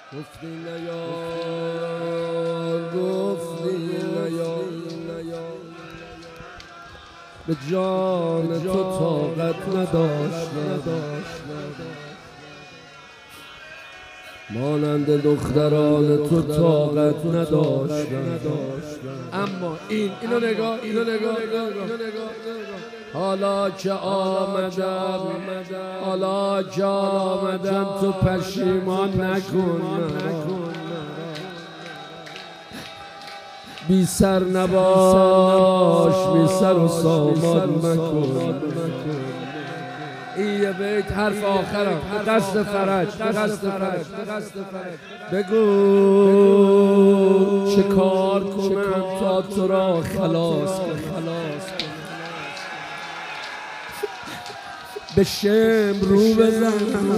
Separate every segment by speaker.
Speaker 1: گفتی نیار گفتی نیار به جان تو طاقت نداشتم مانند دختران تو طاقت نداشتم اما اینو نگاه حالا که آمدم تو پشیمان نکن بی سر نباش بی سر و سامان مکن این یه بیت حرف آخرم به قصد فرج بگو چه کار کنم تا تو را خلاص کنم به شم رو بزن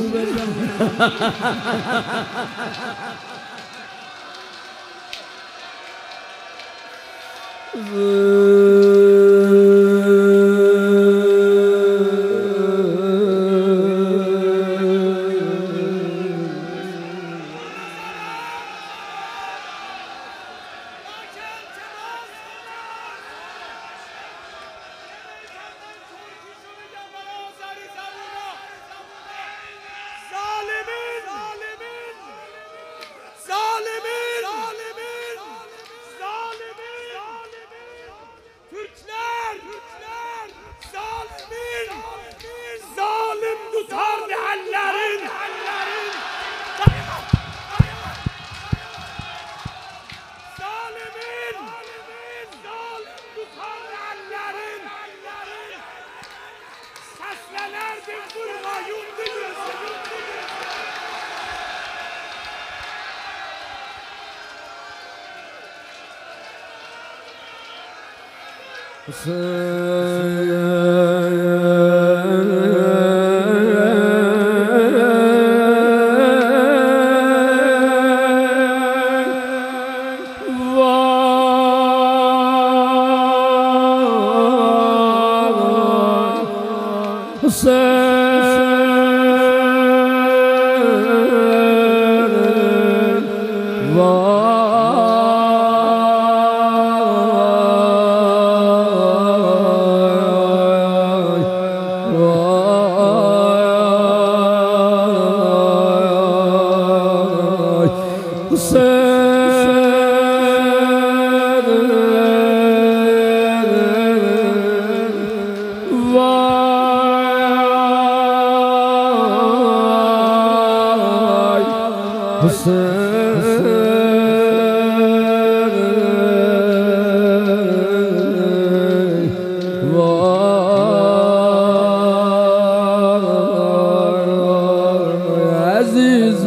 Speaker 1: عزیز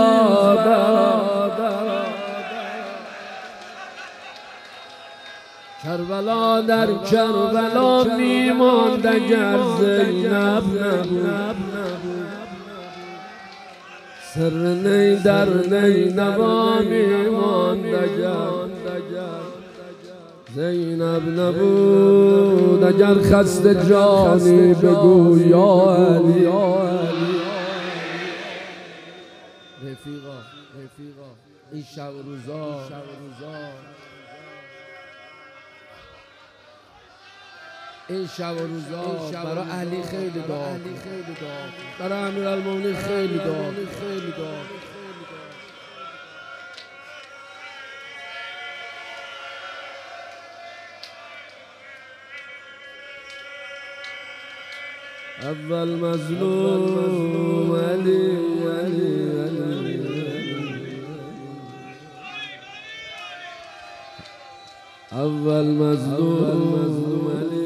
Speaker 1: برادر کربلا در کربلا میماند اگر زینب نبود سر نی در نینوا میماند اگر زینب نبود اگر خسته جانی بگو یا علی رفیقا این شب روزا برای علی خیلی دعا برای امیرالمومنین خیلی دعا اول مظلوم علی اول مظلوم علی